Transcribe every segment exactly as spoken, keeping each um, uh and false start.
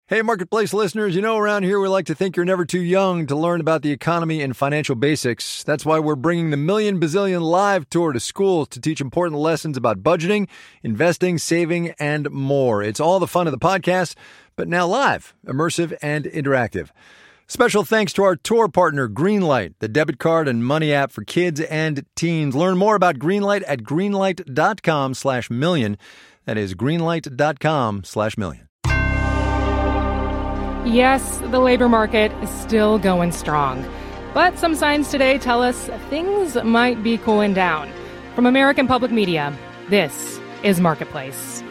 Hey, Marketplace listeners, you know around here we like to think you're never too young to learn about the economy and financial basics. That's why we're bringing the Million Bazillion Live Tour to schools to teach important lessons about budgeting, investing, saving, and more. It's all the fun of the podcast, but now live, immersive, and interactive. Special thanks to our tour partner, Greenlight, the debit card and money app for kids and teens. Learn more about Greenlight at greenlight.com slash million. That is greenlight.com slash million. Yes, the labor market is still going strong. But some signs today tell us things might be cooling down. From American Public Media, this is Marketplace.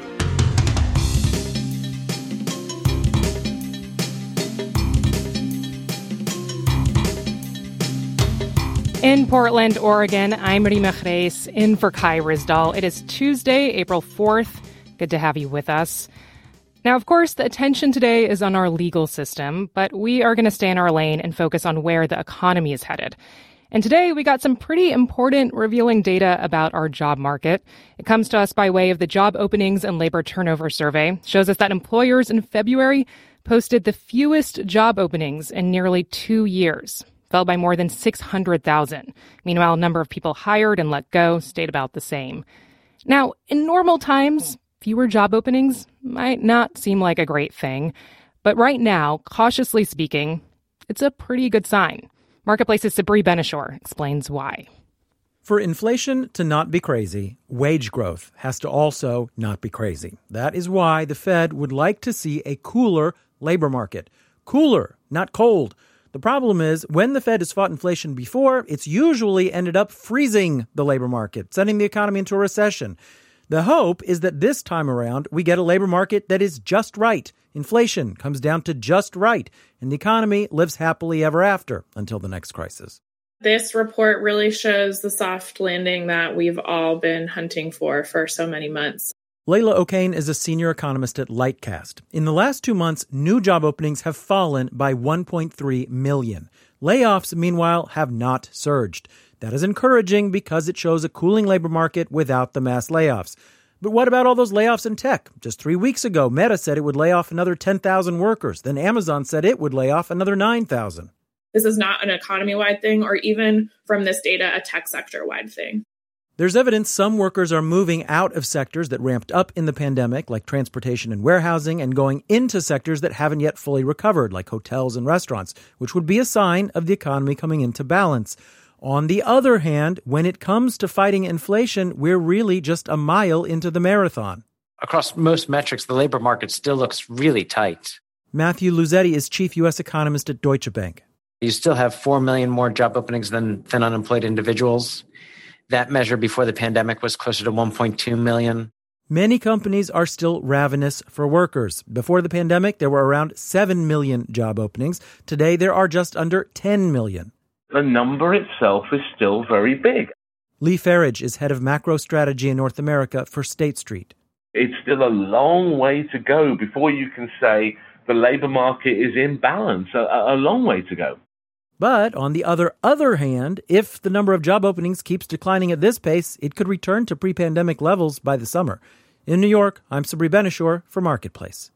In Portland, Oregon, I'm Rima Chreis, in for Kai Ryssdal. It is Tuesday, April fourth. Good to have you with us. Now, of course, the attention today is on our legal system, but we are going to stay in our lane and focus on where the economy is headed. And today, we got some pretty important revealing data about our job market. It comes to us by way of the Job Openings and Labor Turnover Survey. It shows us that employers in February posted the fewest job openings in nearly two years, fell by more than six hundred thousand. Meanwhile, the number of people hired and let go stayed about the same. Now, in normal times, fewer job openings might not seem like a great thing, but right now, cautiously speaking, it's a pretty good sign. Marketplace's Sabri Ben-Achour explains why. For inflation to not be crazy, wage growth has to also not be crazy. That is why the Fed would like to see a cooler labor market. Cooler, not cold. The problem is, when the Fed has fought inflation before, it's usually ended up freezing the labor market, sending the economy into a recession. The hope is that this time around, we get a labor market that is just right. Inflation comes down to just right, and the economy lives happily ever after until the next crisis. This report really shows the soft landing that we've all been hunting for for so many months. Layla O'Kane is a senior economist at Lightcast. In the last two months, new job openings have fallen by one point three million. Layoffs, meanwhile, have not surged. That is encouraging because it shows a cooling labor market without the mass layoffs. But what about all those layoffs in tech? Just three weeks ago, Meta said it would lay off another ten thousand workers. Then Amazon said it would lay off another nine thousand. This is not an economy-wide thing or even from this data, a tech sector-wide thing. There's evidence some workers are moving out of sectors that ramped up in the pandemic, like transportation and warehousing, and going into sectors that haven't yet fully recovered, like hotels and restaurants, which would be a sign of the economy coming into balance. On the other hand, when it comes to fighting inflation, we're really just a mile into the marathon. Across most metrics, the labor market still looks really tight. Matthew Luzetti is chief U S economist at Deutsche Bank. You still have four million more job openings than, than unemployed individuals. That measure before the pandemic was closer to one point two million. Many companies are still ravenous for workers. Before the pandemic, there were around seven million job openings. Today, there are just under ten million. The number itself is still very big. Lee Farage is head of macro strategy in North America for State Street. It's still a long way to go before you can say the labor market is in balance. A, a long way to go. But on the other other hand, if the number of job openings keeps declining at this pace, it could return to pre-pandemic levels by the summer. In New York, I'm Sabri Ben-Achour for Marketplace.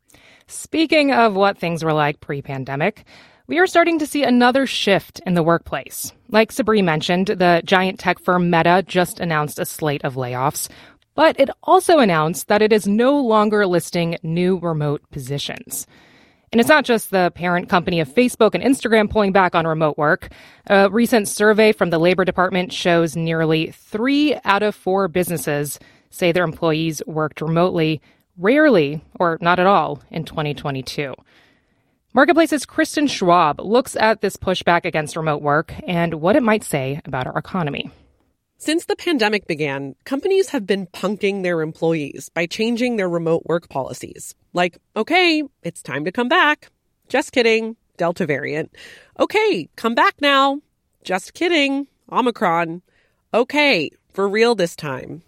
Speaking of what things were like pre-pandemic, we are starting to see another shift in the workplace. Like Sabri mentioned, the giant tech firm Meta just announced a slate of layoffs, but it also announced that it is no longer listing new remote positions. And it's not just the parent company of Facebook and Instagram pulling back on remote work. A recent survey from the Labor Department shows nearly three out of four businesses say their employees worked remotely, rarely or not at all, in twenty twenty-two. Marketplace's Kristen Schwab looks at this pushback against remote work and what it might say about our economy. Since the pandemic began, companies have been punking their employees by changing their remote work policies. Like, okay, it's time to come back. Just kidding, Delta variant. Okay, come back now. Just kidding, Omicron. Okay, for real this time.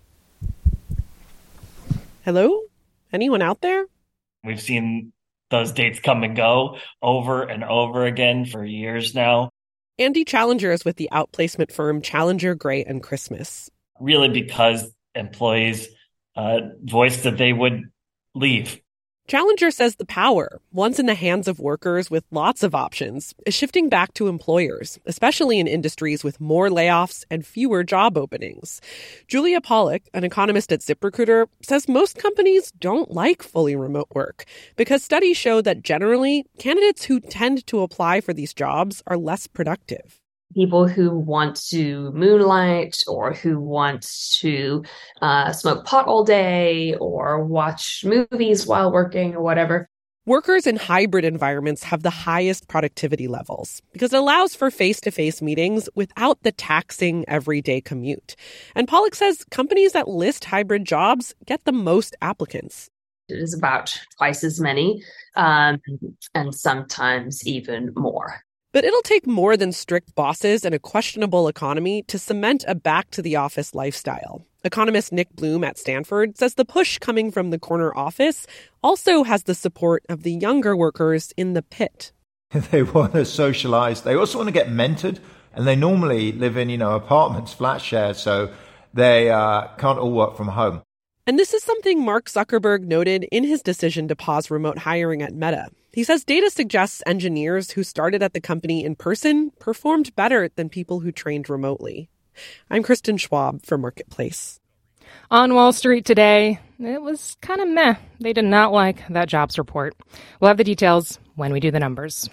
Hello? Anyone out there? We've seen those dates come and go over and over again for years now. Andy Challenger is with the outplacement firm Challenger, Gray and Christmas. Really because employees uh, voiced that they would leave. Challenger says the power, once in the hands of workers with lots of options, is shifting back to employers, especially in industries with more layoffs and fewer job openings. Julia Pollack, an economist at ZipRecruiter, says most companies don't like fully remote work because studies show that generally, candidates who tend to apply for these jobs are less productive. People who want to moonlight or who want to uh, smoke pot all day or watch movies while working or whatever. Workers in hybrid environments have the highest productivity levels because it allows for face-to-face meetings without the taxing everyday commute. And Pollack says companies that list hybrid jobs get the most applicants. It is about twice as many, um, and sometimes even more. But it'll take more than strict bosses and a questionable economy to cement a back-to-the-office lifestyle. Economist Nick Bloom at Stanford says the push coming from the corner office also has the support of the younger workers in the pit. They want to socialize. They also want to get mentored. And they normally live in, you know, apartments, flat shares, so they uh, can't all work from home. And this is something Mark Zuckerberg noted in his decision to pause remote hiring at Meta. He says data suggests engineers who started at the company in person performed better than people who trained remotely. I'm Kristen Schwab for Marketplace. On Wall Street today, it was kind of meh. They did not like that jobs report. We'll have the details when we do the numbers.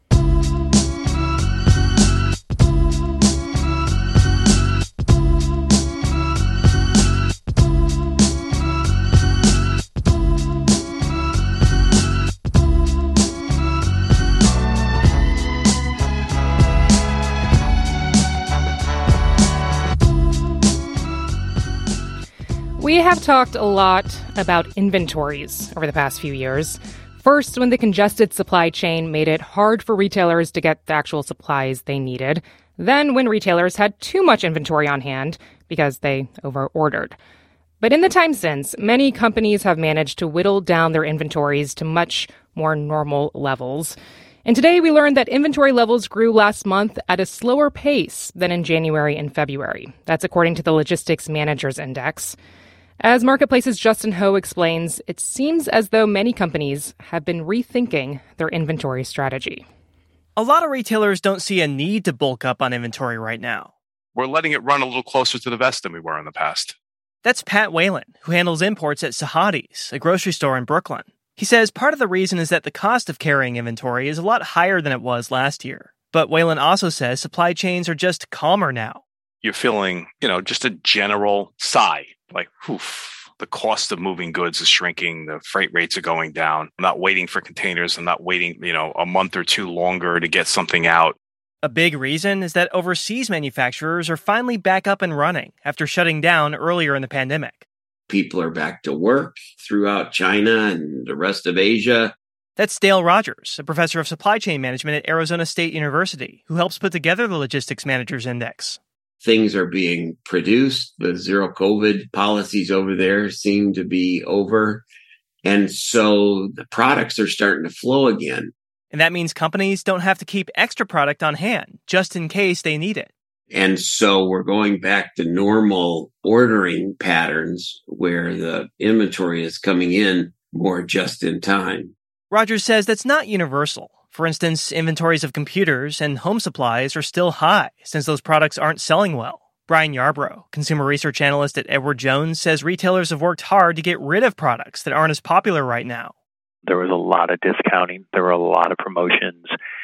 We have talked a lot about inventories over the past few years. First, when the congested supply chain made it hard for retailers to get the actual supplies they needed. Then when retailers had too much inventory on hand because they overordered. But in the time since, many companies have managed to whittle down their inventories to much more normal levels. And today we learned that inventory levels grew last month at a slower pace than in January and February. That's according to the Logistics Managers Index. As Marketplace's Justin Ho explains, it seems as though many companies have been rethinking their inventory strategy. A lot of retailers don't see a need to bulk up on inventory right now. We're letting it run a little closer to the vest than we were in the past. That's Pat Whalen, who handles imports at Sahadi's, a grocery store in Brooklyn. He says part of the reason is that the cost of carrying inventory is a lot higher than it was last year. But Whalen also says supply chains are just calmer now. You're feeling, you know, just a general sigh. Like, oof, the cost of moving goods is shrinking. The freight rates are going down. I'm not waiting for containers. I'm not waiting, you know, a month or two longer to get something out. A big reason is that overseas manufacturers are finally back up and running after shutting down earlier in the pandemic. People are back to work throughout China and the rest of Asia. That's Dale Rogers, a professor of supply chain management at Arizona State University, who helps put together the Logistics Managers Index. Things are being produced. The zero COVID policies over there seem to be over. And so the products are starting to flow again. And that means companies don't have to keep extra product on hand just in case they need it. And so we're going back to normal ordering patterns where the inventory is coming in more just in time. Rogers says that's not universal. For instance, inventories of computers and home supplies are still high since those products aren't selling well. Brian Yarbrough, consumer research analyst at Edward Jones, says retailers have worked hard to get rid of products that aren't as popular right now. There was a lot of discounting. There were a lot of promotions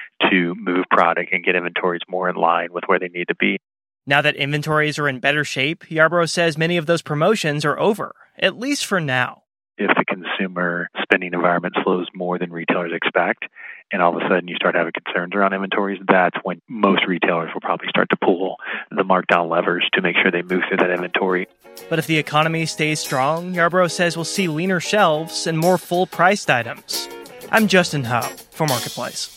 to move product and get inventories more in line with where they need to be. Now that inventories are in better shape, Yarbrough says many of those promotions are over, at least for now. If the consumer spending environment slows more than retailers expect, and all of a sudden you start having concerns around inventories, that's when most retailers will probably start to pull the markdown levers to make sure they move through that inventory. But if the economy stays strong, Yarbrough says we'll see leaner shelves and more full-priced items. I'm Justin Ho for Marketplace.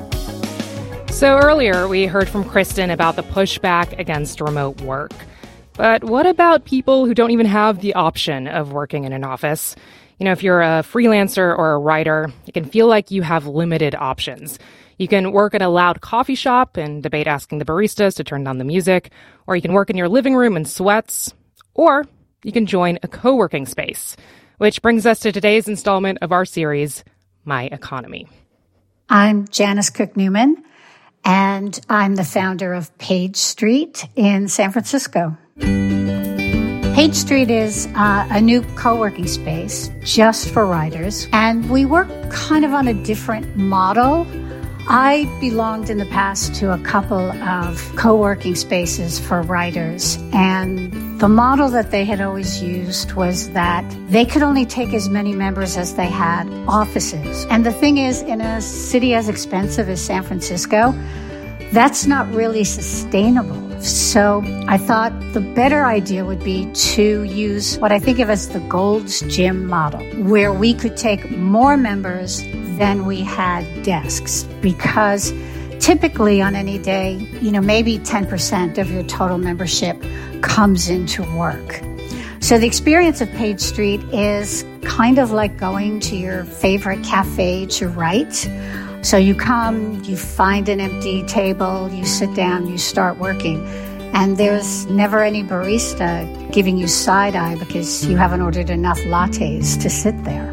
So earlier, we heard from Kristen about the pushback against remote work. But what about people who don't even have the option of working in an office? You know, if you're a freelancer or a writer, it can feel like you have limited options. You can work in a loud coffee shop and debate asking the baristas to turn down the music, or you can work in your living room in sweats, or you can join a co-working space. Which brings us to today's installment of our series, My Economy. I'm Janice Cook Newman, and I'm the founder of Page Street in San Francisco. Page Street is uh, a new co-working space just for writers, and we work kind of on a different model. I belonged in the past to a couple of co-working spaces for writers, and the model that they had always used was that they could only take as many members as they had offices. And the thing is, in a city as expensive as San Francisco, that's not really sustainable. So I thought the better idea would be to use what I think of as the Gold's Gym model, where we could take more members than we had desks, because typically on any day, you know, maybe ten percent of your total membership comes into work. So the experience of Page Street is kind of like going to your favorite cafe to write. So you come, you find an empty table, you sit down, you start working. And there's never any barista giving you side-eye because you haven't ordered enough lattes to sit there.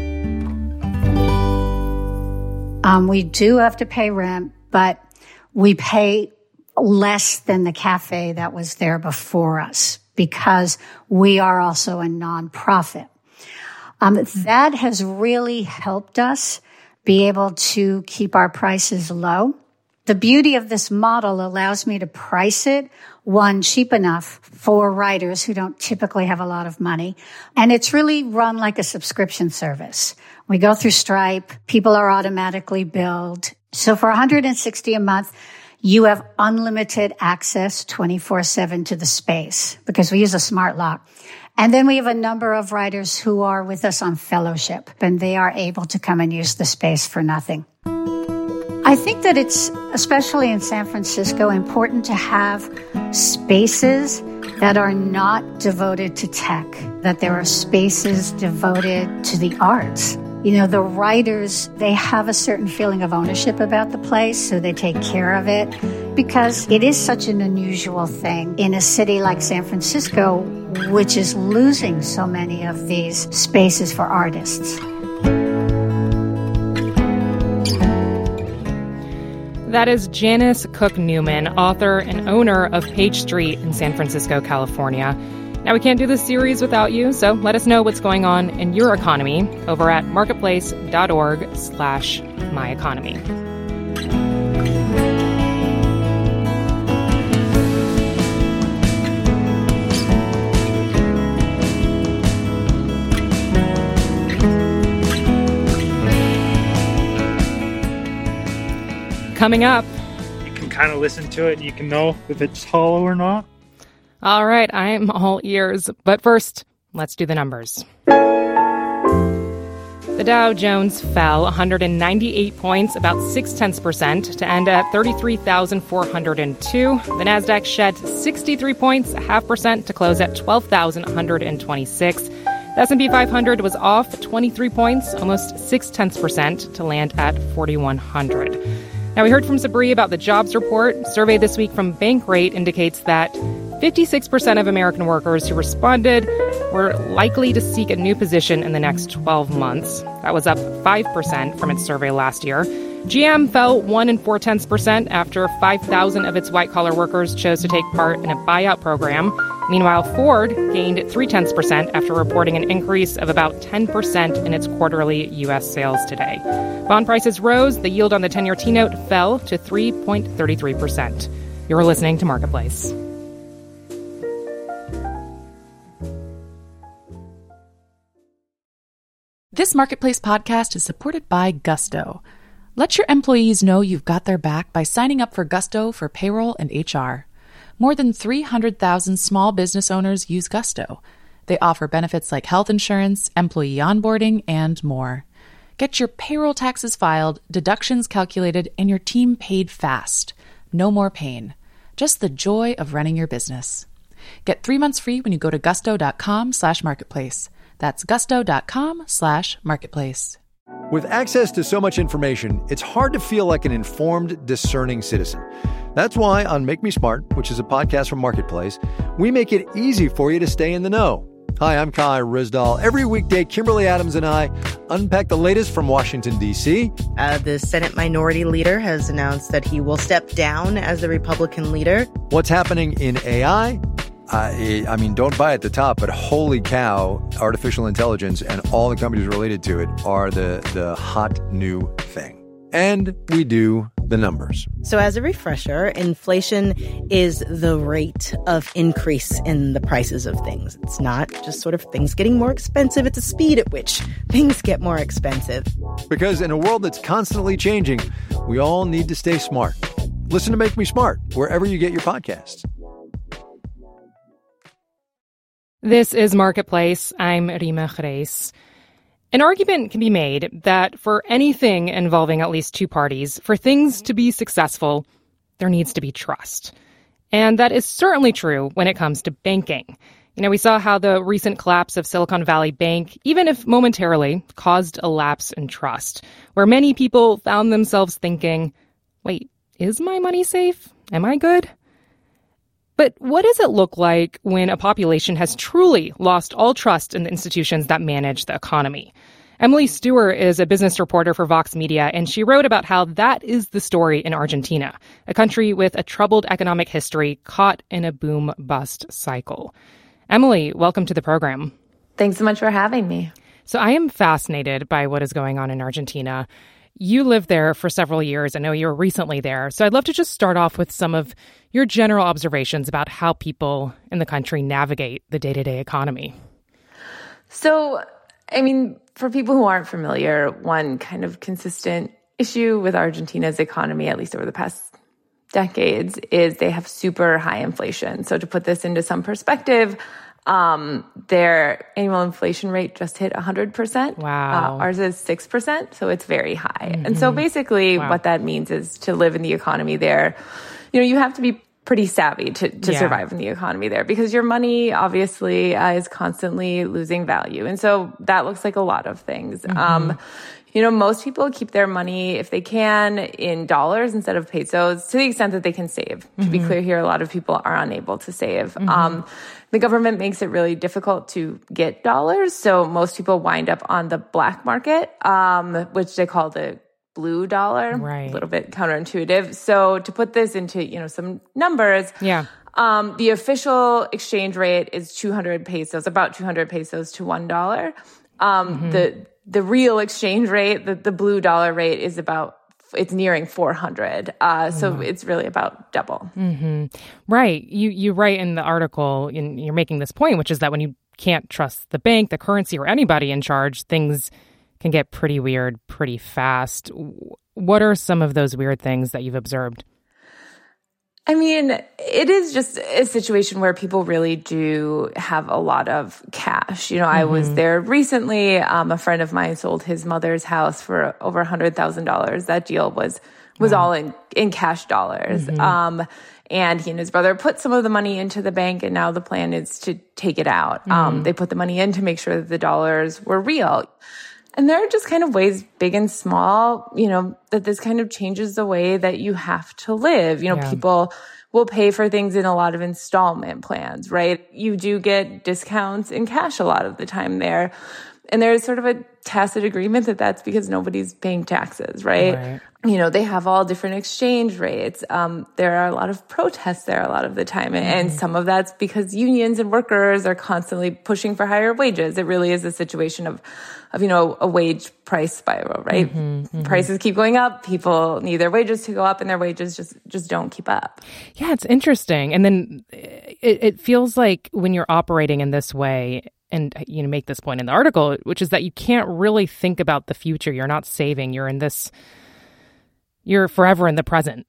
Um, we do have to pay rent, but we pay less than the cafe that was there before us because we are also a nonprofit. Um, that has really helped us be able to keep our prices low. The beauty of this model allows me to price it, one, cheap enough for writers who don't typically have a lot of money. And it's really run like a subscription service. We go through Stripe. People are automatically billed. So for one hundred sixty dollars a month, you have unlimited access twenty-four seven to the space because we use a smart lock. And then we have a number of writers who are with us on fellowship, and they are able to come and use the space for nothing. I think that it's, especially in San Francisco, important to have spaces that are not devoted to tech, that there are spaces devoted to the arts. You know, the writers, they have a certain feeling of ownership about the place, so they take care of it because it is such an unusual thing in a city like San Francisco, which is losing so many of these spaces for artists. That is Janice Cook Newman, author and owner of Page Street in San Francisco, California. Now, we can't do this series without you, so let us know what's going on in your economy over at marketplace.org slash my economy. Coming up, you can kind of listen to it and you can know if it's hollow or not. All right, I'm all ears. But first, let's do the numbers. The Dow Jones fell one hundred ninety-eight points, about six tenths percent, to end at thirty-three thousand four hundred two. The Nasdaq shed sixty-three points, a half percent, to close at twelve thousand one hundred twenty-six. The S and P five hundred was off twenty-three points, almost six tenths percent, to land at forty-one hundred. Now, we heard from Sabri about the jobs report. A survey this week from Bankrate indicates that fifty-six percent of American workers who responded were likely to seek a new position in the next twelve months. That was up five percent from its survey last year. G M fell one and four tenths percent after five thousand of its white-collar workers chose to take part in a buyout program. Meanwhile, Ford gained three tenths percent after reporting an increase of about ten percent in its quarterly U S sales today. Bond prices rose. The yield on the ten-year T-note fell to three point three three percent. You're listening to Marketplace. This Marketplace podcast is supported by Gusto. Let your employees know you've got their back by signing up for Gusto for payroll and H R. More than three hundred thousand small business owners use Gusto. They offer benefits like health insurance, employee onboarding, and more. Get your payroll taxes filed, deductions calculated, and your team paid fast. No more pain. Just the joy of running your business. Get three months free when you go to gusto.com slash marketplace. That's gusto.com slash marketplace. With access to so much information, it's hard to feel like an informed, discerning citizen. That's why on Make Me Smart, which is a podcast from Marketplace, we make it easy for you to stay in the know. Hi, I'm Kai Ryssdal. Every weekday, Kimberly Adams and I unpack the latest from Washington, D C. Uh, the Senate Minority Leader has announced that he will step down as the Republican leader. What's happening in A I? Uh, I mean, don't buy at the top, but holy cow, artificial intelligence and all the companies related to it are the, the hot new thing. And we do the numbers. So as a refresher, inflation is the rate of increase in the prices of things. It's not just sort of things getting more expensive. It's the speed at which things get more expensive. Because in a world that's constantly changing, we all need to stay smart. Listen to Make Me Smart wherever you get your podcasts. This is Marketplace. I'm Rima Chreis. An argument can be made that for anything involving at least two parties, for things to be successful, there needs to be trust. And that is certainly true when it comes to banking. You know, we saw how the recent collapse of Silicon Valley Bank, even if momentarily, caused a lapse in trust, where many people found themselves thinking, wait, is my money safe? Am I good? But what does it look like when a population has truly lost all trust in the institutions that manage the economy? Emily Stewart is a business reporter for Vox Media, and she wrote about how that is the story in Argentina, a country with a troubled economic history caught in a boom-bust cycle. Emily, welcome to the program. Thanks so much for having me. So I am fascinated by what is going on in Argentina. You lived there for several years. I know you were recently there. So I'd love to just start off with some of your general observations about how people in the country navigate the day-to-day economy. So, I mean, for people who aren't familiar, one kind of consistent issue with Argentina's economy, at least over the past decades, is they have super high inflation. So to put this into some perspective, Um, their annual inflation rate just hit one hundred percent. Wow. Uh, ours is six percent, so it's very high. Mm-hmm. And so basically wow. what that means is to live in the economy there, you know, you have to be pretty savvy to, to yeah. survive in the economy there because your money obviously uh, is constantly losing value. And so that looks like a lot of things. Mm-hmm. Um, you know, most people keep their money, if they can, in dollars instead of pesos to the extent that they can save. Mm-hmm. To be clear here, a lot of people are unable to save. Mm-hmm. Um, the government makes it really difficult to get dollars. So most people wind up on the black market, um, which they call the blue dollar. Right. A little bit counterintuitive. So to put this into, you know, some numbers. Yeah. Um, the official exchange rate is two hundred pesos, about two hundred pesos to one dollar. Um, mm-hmm. the, the real exchange rate, the, the blue dollar rate is about, it's nearing four hundred. Uh, so mm. it's really about double. Mm-hmm. Right. You, you write in the article, and you're making this point, which is that when you can't trust the bank, the currency, or anybody in charge, things can get pretty weird pretty fast. What are some of those weird things that you've observed? I mean, it is just a situation where people really do have a lot of cash. You know, mm-hmm. I was there recently. Um, a friend of mine sold his mother's house for over one hundred thousand dollars. That deal was was wow. all in, in cash dollars. Mm-hmm. Um, and he and his brother put some of the money into the bank, and now the plan is to take it out. Mm-hmm. Um, they put the money in to make sure that the dollars were real. And there are just kind of ways, big and small, you know, that this kind of changes the way that you have to live. You know, yeah. people will pay for things in a lot of installment plans, right? You do get discounts in cash a lot of the time there. And there's sort of a tacit agreement that that's because nobody's paying taxes, right? right. You know, they have all different exchange rates. Um, there are a lot of protests there a lot of the time. Mm-hmm. And some of that's because unions and workers are constantly pushing for higher wages. It really is a situation of, of, you know, a wage price spiral, right? Mm-hmm, mm-hmm. Prices keep going up. People need their wages to go up, and their wages just, just don't keep up. Yeah, it's interesting. And then it, it feels like when you're operating in this way, and you know, make this point in the article, which is that you can't really think about the future. You're not saving. You're in this, you're forever in the present.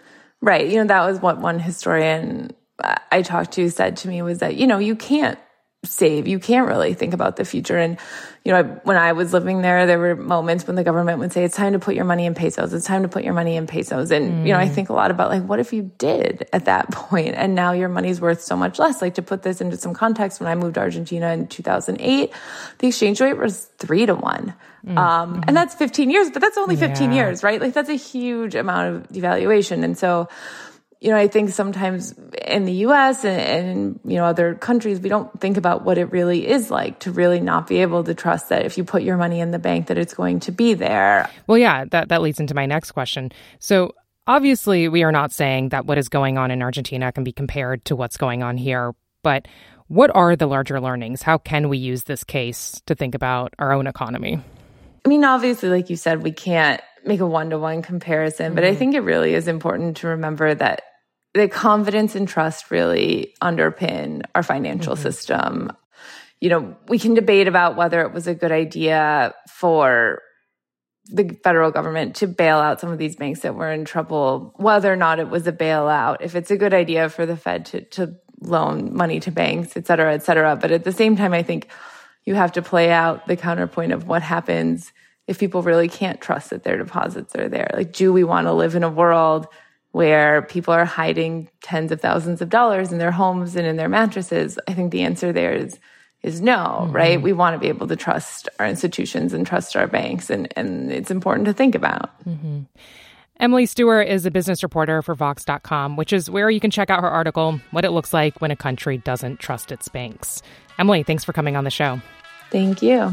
Right. You know, that was what one historian I talked to said to me was that, you know, you can't save. You can't really think about the future. And, you know, when I was living there, there were moments when the government would say, it's time to put your money in pesos. It's time to put your money in pesos. And, mm. you know, I think a lot about like, what if you did at that point and now your money's worth so much less? Like, to put this into some context, when I moved to Argentina in two thousand eight, the exchange rate was three to one. Mm. Um, mm-hmm. And that's fifteen years, but that's only fifteen yeah. years, right? Like, that's a huge amount of devaluation. And so, you know, I think sometimes in the U S and, and, you know, other countries, we don't think about what it really is like to really not be able to trust that if you put your money in the bank that it's going to be there. Well, yeah, that, that leads into my next question. So obviously, we are not saying that what is going on in Argentina can be compared to what's going on here. But what are the larger learnings? How can we use this case to think about our own economy? I mean, obviously, like you said, we can't make a one-to-one comparison, but mm-hmm. I think it really is important to remember that the confidence and trust really underpin our financial mm-hmm. system. You know, we can debate about whether it was a good idea for the federal government to bail out some of these banks that were in trouble, whether or not it was a bailout, if it's a good idea for the Fed to, to loan money to banks, et cetera, et cetera. But at the same time, I think you have to play out the counterpoint of what happens if people really can't trust that their deposits are there. Like, do we want to live in a world where people are hiding tens of thousands of dollars in their homes and in their mattresses? I think the answer there is is no, mm-hmm. right? We want to be able to trust our institutions and trust our banks, and, and it's important to think about. Mm-hmm. Emily Stewart is a business reporter for Vox dot com, which is where you can check out her article, What It Looks Like When a Country Doesn't Trust Its Banks. Emily, thanks for coming on the show. Thank you.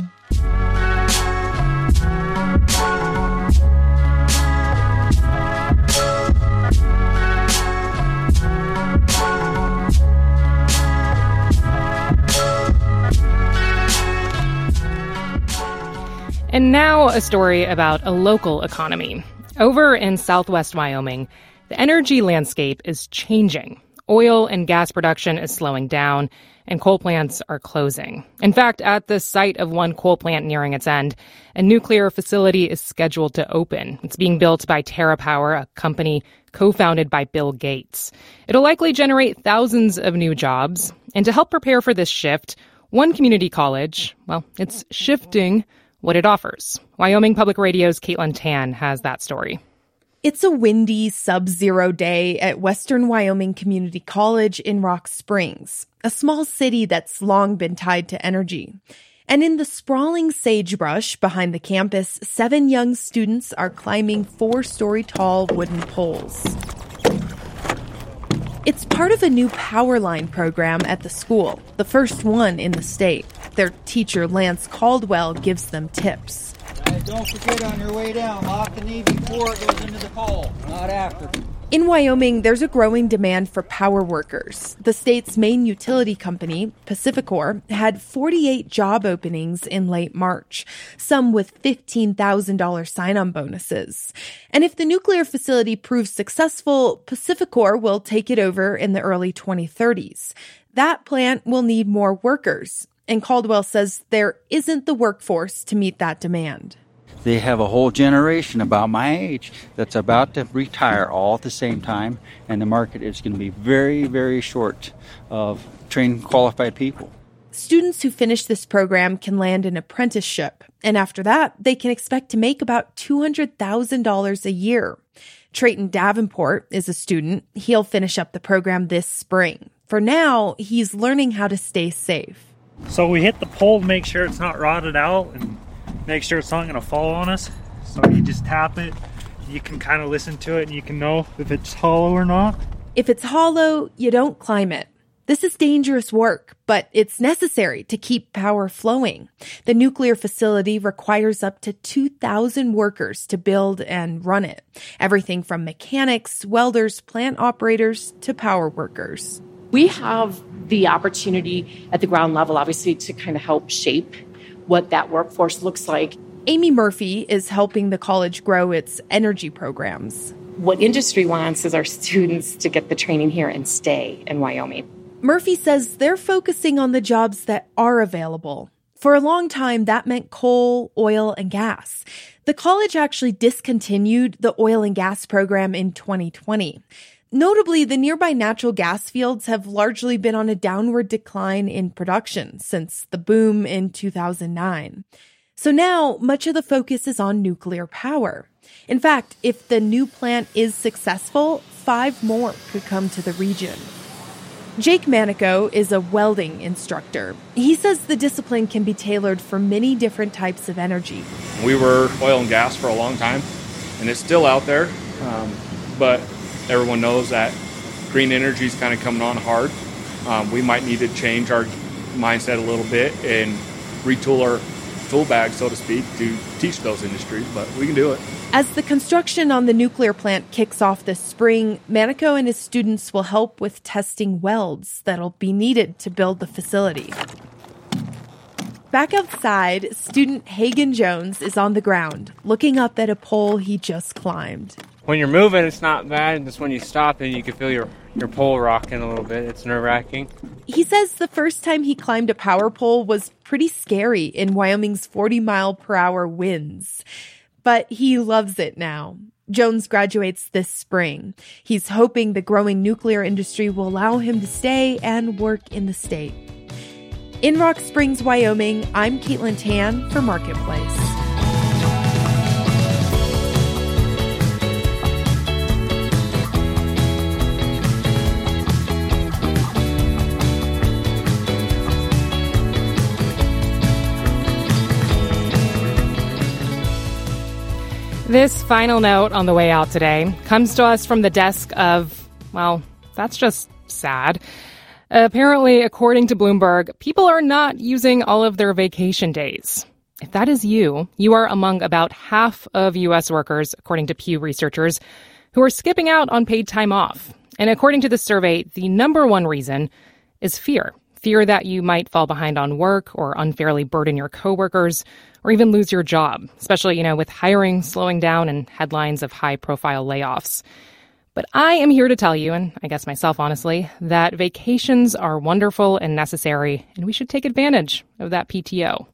And now a story about a local economy. Over in southwest Wyoming, the energy landscape is changing. Oil and gas production is slowing down, and coal plants are closing. In fact, at the site of one coal plant nearing its end, a nuclear facility is scheduled to open. It's being built by TerraPower, a company co-founded by Bill Gates. It'll likely generate thousands of new jobs. And to help prepare for this shift, one community college, well, it's shifting what it offers. Wyoming Public Radio's Caitlin Tan has that story. It's a windy, sub-zero day at Western Wyoming Community College in Rock Springs, a small city that's long been tied to energy. And in the sprawling sagebrush behind the campus, seven young students are climbing four-story tall wooden poles. It's part of a new power line program at the school, the first one in the state. Their teacher, Lance Caldwell, gives them tips. Guys, don't forget on your way down, lock the knee before it goes into the pole, not after. In Wyoming, there's a growing demand for power workers. The state's main utility company, PacifiCorp, had forty-eight job openings in late March, some with fifteen thousand dollars sign-on bonuses. And if the nuclear facility proves successful, PacifiCorp will take it over in the early twenty thirties. That plant will need more workers, and Caldwell says there isn't the workforce to meet that demand. They have a whole generation about my age that's about to retire all at the same time, and the market is going to be very, very short of trained, qualified people. Students who finish this program can land an apprenticeship, and after that, they can expect to make about two hundred thousand dollars a year. Trayton Davenport is a student. He'll finish up the program this spring. For now, he's learning how to stay safe. So we hit the pole to make sure it's not rotted out and make sure it's not going to fall on us. So you just tap it. You can kind of listen to it and you can know if it's hollow or not. If it's hollow, you don't climb it. This is dangerous work, but it's necessary to keep power flowing. The nuclear facility requires up to two thousand workers to build and run it. Everything from mechanics, welders, plant operators, to power workers. We have the opportunity at the ground level, obviously, to kind of help shape what that workforce looks like. Amy Murphy is helping the college grow its energy programs. What industry wants is our students to get the training here and stay in Wyoming. Murphy says they're focusing on the jobs that are available. For a long time, that meant coal, oil, and gas. The college actually discontinued the oil and gas program in twenty twenty. Notably, the nearby natural gas fields have largely been on a downward decline in production since the boom in two thousand nine. So now, much of the focus is on nuclear power. In fact, if the new plant is successful, five more could come to the region. Jake Manico is a welding instructor. He says the discipline can be tailored for many different types of energy. We were oil and gas for a long time, and it's still out there, um, but everyone knows that green energy is kind of coming on hard. Um, we might need to change our mindset a little bit and retool our tool bag, so to speak, to teach those industries, but we can do it. As the construction on the nuclear plant kicks off this spring, Manico and his students will help with testing welds that'll be needed to build the facility. Back outside, student Hagen Jones is on the ground, looking up at a pole he just climbed. When you're moving, it's not bad. Just when you stop it, you can feel your, your pole rocking a little bit. It's nerve-wracking. He says the first time he climbed a power pole was pretty scary in Wyoming's forty mile per hour winds. But he loves it now. Jones graduates this spring. He's hoping the growing nuclear industry will allow him to stay and work in the state. In Rock Springs, Wyoming, I'm Caitlin Tan for Marketplace. This final note on the way out today comes to us from the desk of, well, that's just sad. Apparently, according to Bloomberg, people are not using all of their vacation days. If that is you, you are among about half of U S workers, according to Pew researchers, who are skipping out on paid time off. And according to the survey, the number one reason is fear. Fear that you might fall behind on work or unfairly burden your coworkers or even lose your job, especially, you know, with hiring slowing down and headlines of high-profile layoffs. But I am here to tell you, and I guess myself honestly, that vacations are wonderful and necessary, and we should take advantage of that P T O.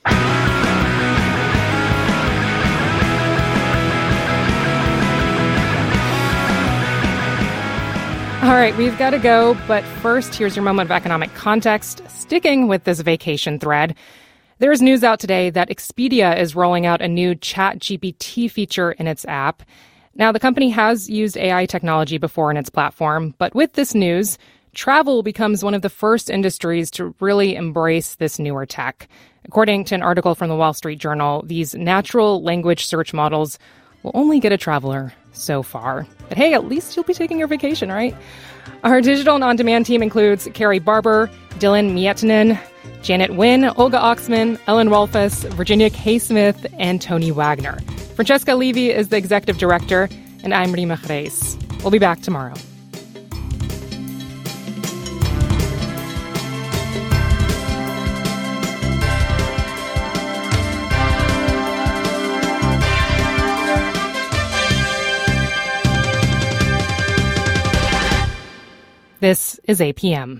All right, we've got to go, but first, here's your moment of economic context. Sticking with this vacation thread, there's news out today that Expedia is rolling out a new ChatGPT feature in its app. Now, the company has used A I technology before in its platform, but with this news, travel becomes one of the first industries to really embrace this newer tech. According to an article from the Wall Street Journal, these natural language search models will only get a traveler so far. But hey, at least you'll be taking your vacation, right? Our digital and on-demand team includes Carrie Barber, Dylan Miettinen, Janet Wynn, Olga Oxman, Ellen Rolfus, Virginia K. Smith, and Tony Wagner. Francesca Levy is the executive director, and I'm Rima Reis. We'll be back tomorrow. This is A P M.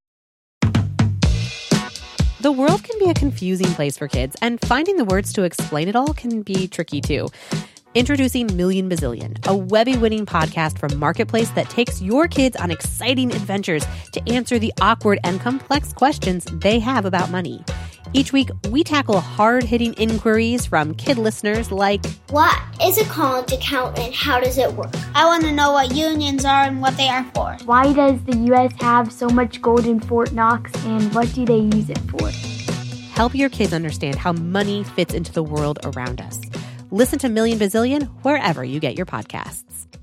The world can be a confusing place for kids, and finding the words to explain it all can be tricky too. Introducing Million Bazillion, a Webby-winning podcast from Marketplace that takes your kids on exciting adventures to answer the awkward and complex questions they have about money. Each week, we tackle hard-hitting inquiries from kid listeners like, what is a college account and how does it work? I want to know what unions are and what they are for. Why does the U S have so much gold in Fort Knox and what do they use it for? Help your kids understand how money fits into the world around us. Listen to Million Bazillion wherever you get your podcasts.